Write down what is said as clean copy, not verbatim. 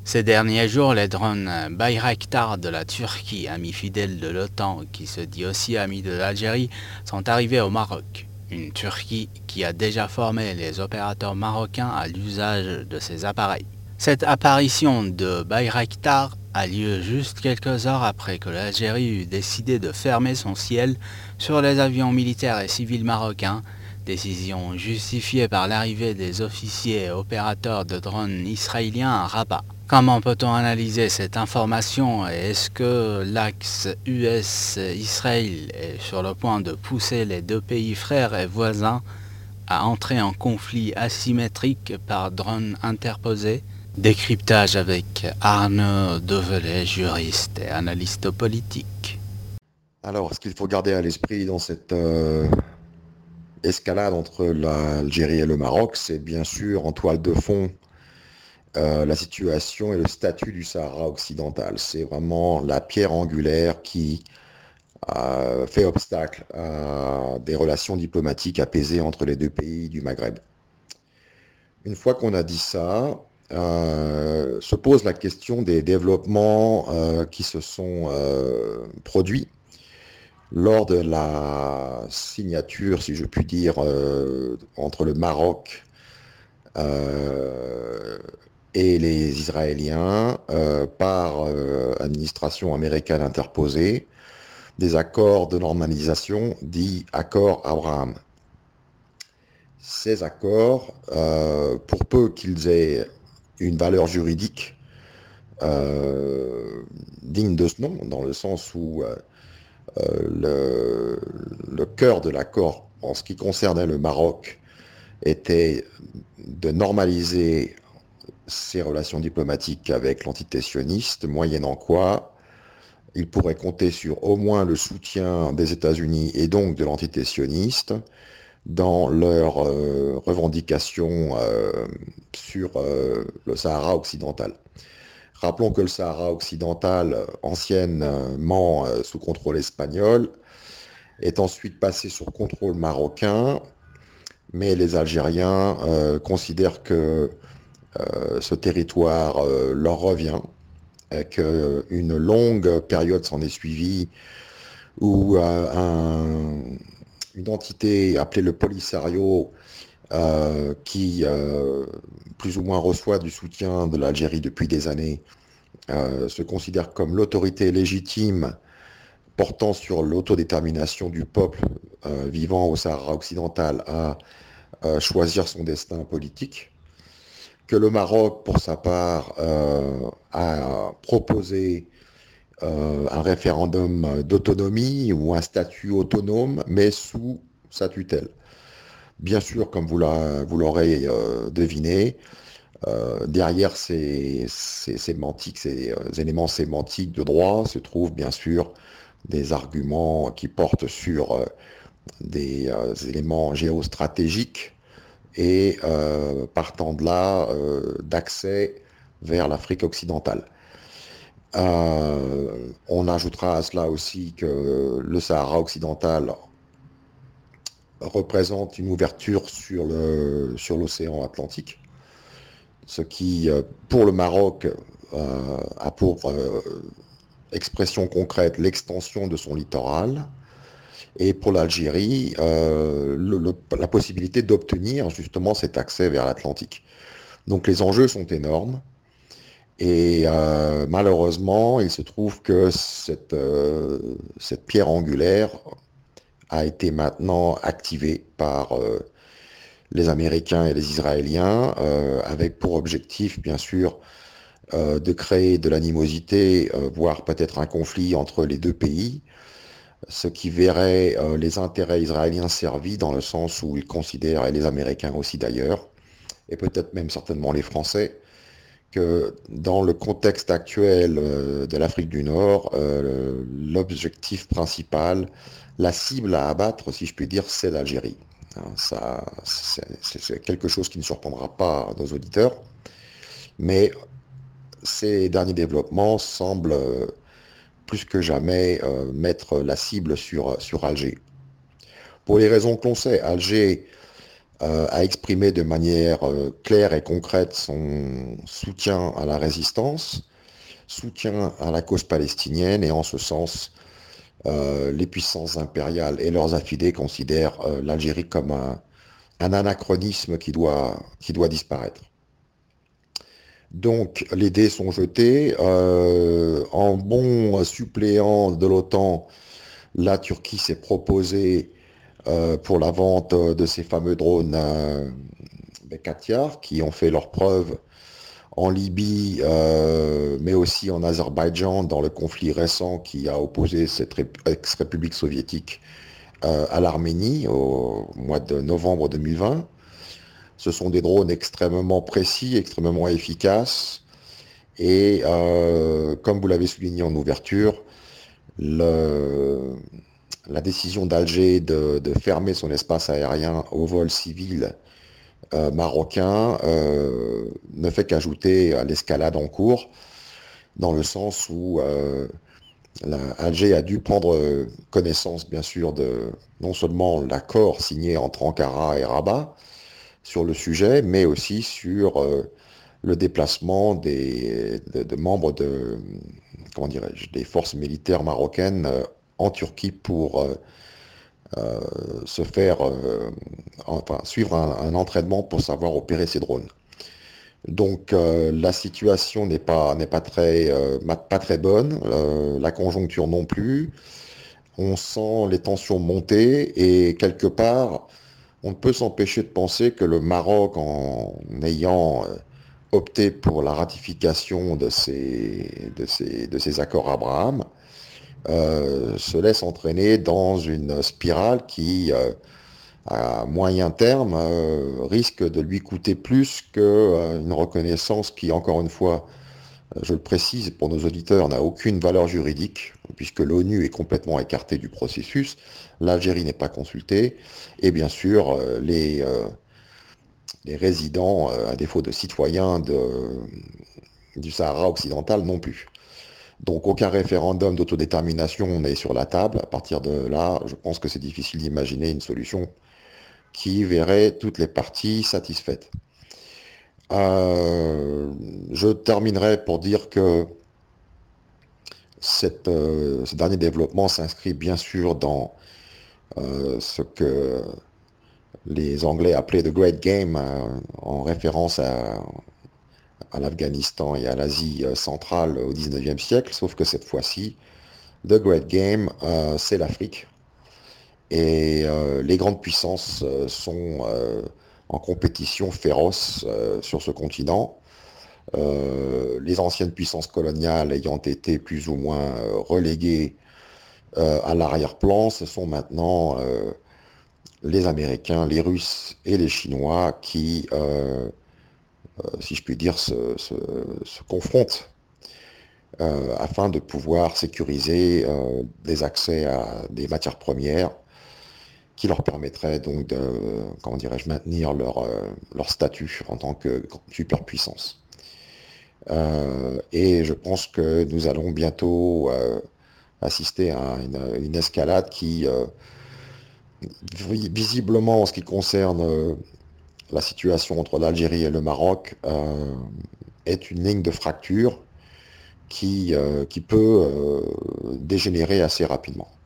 Ces derniers jours, les drones Bayraktar de la Turquie, ami fidèle de l'OTAN qui se dit aussi ami de l'Algérie, sont arrivés au Maroc. Une Turquie qui a déjà formé les opérateurs marocains à l'usage de ces appareils. Cette apparition de Bayraktar a lieu juste quelques heures après que l'Algérie eut décidé de fermer son ciel sur les avions militaires et civils marocains, décision justifiée par l'arrivée des officiers et opérateurs de drones israéliens à Rabat. Comment peut-on analyser cette information et est-ce que l'axe US-Israël est sur le point de pousser les deux pays frères et voisins à entrer en conflit asymétrique par drone interposé? Décryptage avec Arnaud Develay, juriste et analyste politique. Alors, ce qu'il faut garder à l'esprit dans cette escalade entre l'Algérie et le Maroc, c'est bien sûr en toile de fond la situation et le statut du Sahara occidental. C'est vraiment la pierre angulaire qui fait obstacle à des relations diplomatiques apaisées entre les deux pays du Maghreb. Une fois qu'on a dit ça, se pose la question des développements qui se sont produits lors de la signature, si je puis dire, entre le Maroc et les Israéliens par administration américaine interposée, des accords de normalisation dits accords Abraham. Ces accords, pour peu qu'ils aient une valeur juridique digne de ce nom, dans le sens où le cœur de l'accord en ce qui concernait le Maroc était de normaliser ses relations diplomatiques avec l'entité sioniste, moyennant quoi il pourrait compter sur au moins le soutien des États-Unis et donc de l'entité sioniste dans leurs revendications sur le Sahara occidental. Rappelons que le Sahara occidental, anciennement sous contrôle espagnol, est ensuite passé sous contrôle marocain, mais les Algériens considèrent que ce territoire leur revient, et qu'une longue période s'en est suivie où une entité appelée le Polisario, qui plus ou moins reçoit du soutien de l'Algérie depuis des années, se considère comme l'autorité légitime portant sur l'autodétermination du peuple vivant au Sahara occidental à choisir son destin politique, que le Maroc, pour sa part, a proposé un référendum d'autonomie ou un statut autonome, mais sous sa tutelle. Bien sûr, comme vous l'aurez deviné, derrière ces éléments sémantiques de droit se trouvent bien sûr des arguments qui portent sur des éléments géostratégiques et partant de là, d'accès vers l'Afrique occidentale. On ajoutera à cela aussi que le Sahara occidental représente une ouverture sur l'océan Atlantique, ce qui, pour le Maroc, a pour expression concrète l'extension de son littoral, et pour l'Algérie, la possibilité d'obtenir justement cet accès vers l'Atlantique. Donc les enjeux sont énormes. Et malheureusement, il se trouve que cette pierre angulaire a été maintenant activée par les Américains et les Israéliens, avec pour objectif, bien sûr, de créer de l'animosité, voire peut-être un conflit entre les deux pays, ce qui verrait les intérêts israéliens servis dans le sens où ils considèrent, et les Américains aussi d'ailleurs, et peut-être même certainement les Français, que dans le contexte actuel de l'Afrique du Nord, l'objectif principal, la cible à abattre, si je puis dire, c'est l'Algérie. Ça, c'est quelque chose qui ne surprendra pas nos auditeurs, mais ces derniers développements semblent plus que jamais mettre la cible sur Alger. Pour les raisons qu'on sait, Alger a exprimé de manière claire et concrète son soutien à la résistance, soutien à la cause palestinienne, et en ce sens, les puissances impériales et leurs affidés considèrent l'Algérie comme un anachronisme qui doit disparaître. Donc les dés sont jetés. En bon suppléant de l'OTAN, la Turquie s'est proposée pour la vente de ces fameux drones Katyar, qui ont fait leurs preuves en Libye, mais aussi en Azerbaïdjan, dans le conflit récent qui a opposé cette ex-république soviétique à l'Arménie au mois de novembre 2020. Ce sont des drones extrêmement précis, extrêmement efficaces, et comme vous l'avez souligné en ouverture, la décision d'Alger de fermer son espace aérien au vol civil marocain ne fait qu'ajouter à l'escalade en cours, dans le sens où Alger a dû prendre connaissance, bien sûr, de non seulement l'accord signé entre Ankara et Rabat sur le sujet, mais aussi sur le déplacement de membres comment dirais-je, des forces militaires marocaines en Turquie pour se faire, enfin, suivre un entraînement pour savoir opérer ces drones. Donc la situation n'est pas très bonne, la conjoncture non plus. On sent les tensions monter, et quelque part, on ne peut s'empêcher de penser que le Maroc, en ayant opté pour la ratification de ces accords Abraham, se laisse entraîner dans une spirale qui, à moyen terme, risque de lui coûter plus qu'une reconnaissance qui, encore une fois, je le précise pour nos auditeurs, n'a aucune valeur juridique, puisque l'ONU est complètement écartée du processus, l'Algérie n'est pas consultée, et bien sûr, les résidents, à défaut de citoyens du Sahara occidental non plus. Donc aucun référendum d'autodétermination n'est sur la table. À partir de là, je pense que c'est difficile d'imaginer une solution qui verrait toutes les parties satisfaites. Je terminerai pour dire que ce dernier développement s'inscrit bien sûr dans ce que les Anglais appelaient The Great Game, en référence à l'Afghanistan et à l'Asie centrale au XIXe siècle, sauf que cette fois-ci, The Great Game, c'est l'Afrique. Et les grandes puissances sont en compétition féroce sur ce continent. Les anciennes puissances coloniales ayant été plus ou moins reléguées à l'arrière-plan, ce sont maintenant les Américains, les Russes et les Chinois qui, si je puis dire, se confrontent afin de pouvoir sécuriser des accès à des matières premières qui leur permettraient donc de, comment dirais-je, maintenir leur statut en tant que superpuissance. Et je pense que nous allons bientôt assister à une escalade qui, visiblement, en ce qui concerne la situation entre l'Algérie et le Maroc, est une ligne de fracture qui peut dégénérer assez rapidement.